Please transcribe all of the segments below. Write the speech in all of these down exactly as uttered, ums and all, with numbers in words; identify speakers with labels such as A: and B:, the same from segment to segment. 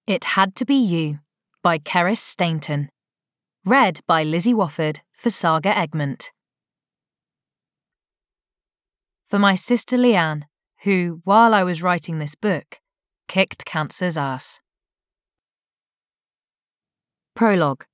A: It Had to Be You by Cerys Stainton. Read by Lizzie Wofford for Saga Egmont. For my sister Leanne, who, while I was writing this book, kicked cancer's ass. Prologue.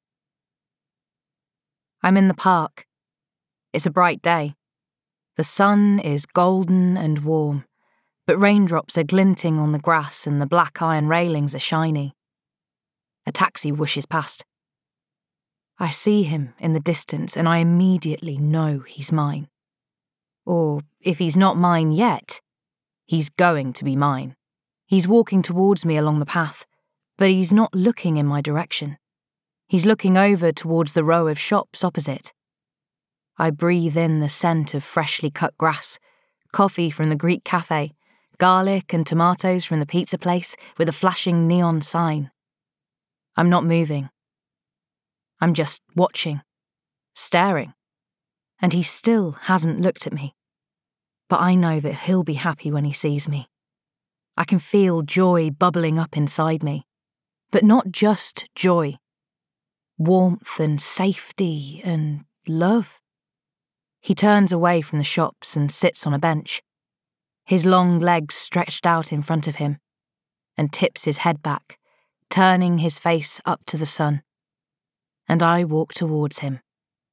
A: I'm in the park. It's a bright day. The sun is golden and warm, but raindrops are glinting on the grass and the black iron railings are shiny. A taxi whooshes past. I see him in the distance and I immediately know he's mine. Or, if he's not mine yet, he's going to be mine. He's walking towards me along the path, but he's not looking in my direction. He's looking over towards the row of shops opposite. I breathe in the scent of freshly cut grass, coffee from the Greek cafe, garlic and tomatoes from the pizza place with a flashing neon sign. I'm not moving. I'm just watching, staring, and he still hasn't looked at me. But I know that he'll be happy when he sees me. I can feel joy bubbling up inside me, but not just joy. Warmth and safety and love. He turns away from the shops and sits on a bench, his long legs stretched out in front of him, and tips his head back, turning his face up to the sun. And I walk towards him.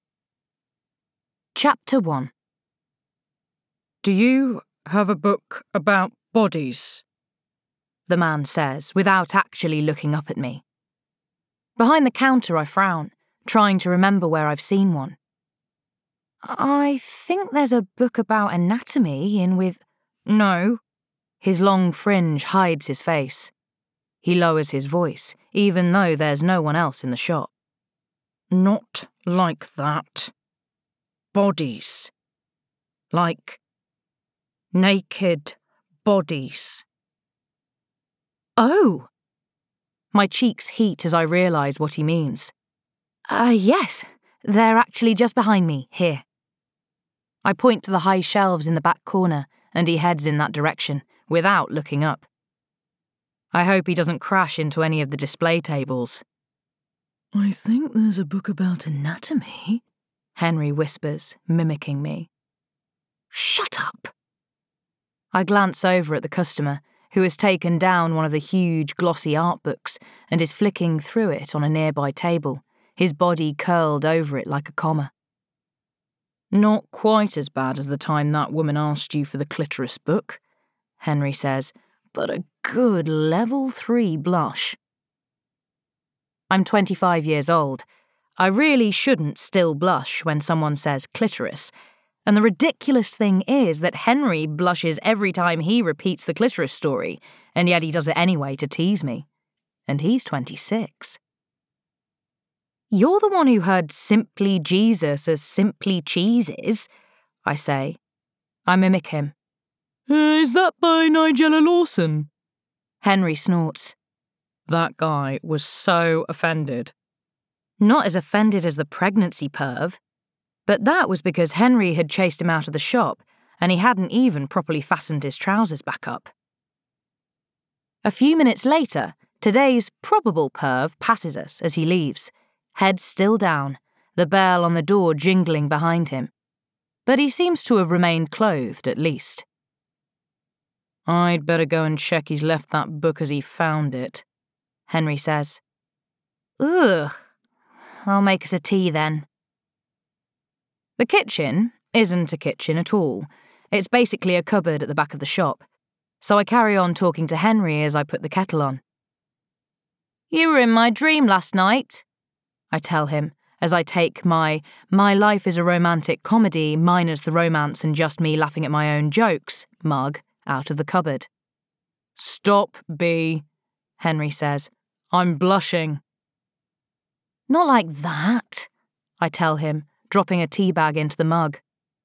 A: Chapter one.
B: Do you have a book about bodies?
A: The man says, without actually looking up at me. Behind the counter I frown, trying to remember where I've seen one. I think there's a book about anatomy in with...
B: No.
A: His long fringe hides his face. He lowers his voice, even though there's no one else in the shop.
B: Not like that. Bodies. Like naked bodies.
A: Oh! My cheeks heat as I realise what he means. Uh, yes, they're actually just behind me, here. I point to the high shelves in the back corner, and he heads in that direction, without looking up. I hope he doesn't crash into any of the display tables.
B: I think there's a book about anatomy,
A: Henry whispers, mimicking me. Shut up! I glance over at the customer, who has taken down one of the huge glossy art books and is flicking through it on a nearby table, his body curled over it like a comma.
B: Not quite as bad as the time that woman asked you for the clitoris book,
A: Henry says, but a good level three blush. I'm twenty-five years old. I really shouldn't still blush when someone says clitoris, and the ridiculous thing is that Henry blushes every time he repeats the clitoris story, and yet he does it anyway to tease me. And he's twenty-six. You're the one who heard Simply Jesus as Simply Cheeses, I say. I mimic him.
B: Uh, is that by Nigella Lawson?
A: Henry snorts.
B: That guy was so offended.
A: Not as offended as the pregnancy perv, but that was because Henry had chased him out of the shop and he hadn't even properly fastened his trousers back up. A few minutes later, today's probable perv passes us as he leaves, head still down, the bell on the door jingling behind him. But he seems to have remained clothed at least.
B: I'd better go and check he's left that book as he found it,
A: Henry says. Ugh. I'll make us a tea then. The kitchen isn't a kitchen at all. It's basically a cupboard at the back of the shop, so I carry on talking to Henry as I put the kettle on. You were in my dream last night, I tell him as I take my My Life is a Romantic Comedy minus the romance and just me laughing at my own jokes mug out of the cupboard.
B: Stop, B, Henry says. I'm blushing.
A: Not like that, I tell him, dropping a tea bag into the mug.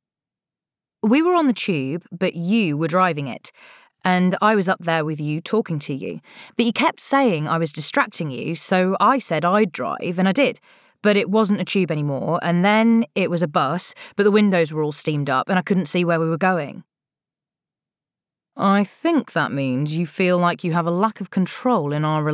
A: We were on the tube, but you were driving it, and I was up there with you talking to you, but you kept saying I was distracting you, so I said I'd drive, and I did, but it wasn't a tube anymore, and then it was a bus, but the windows were all steamed up and I couldn't see where we were going.
B: I think that means you feel like you have a lack of control in our relationship.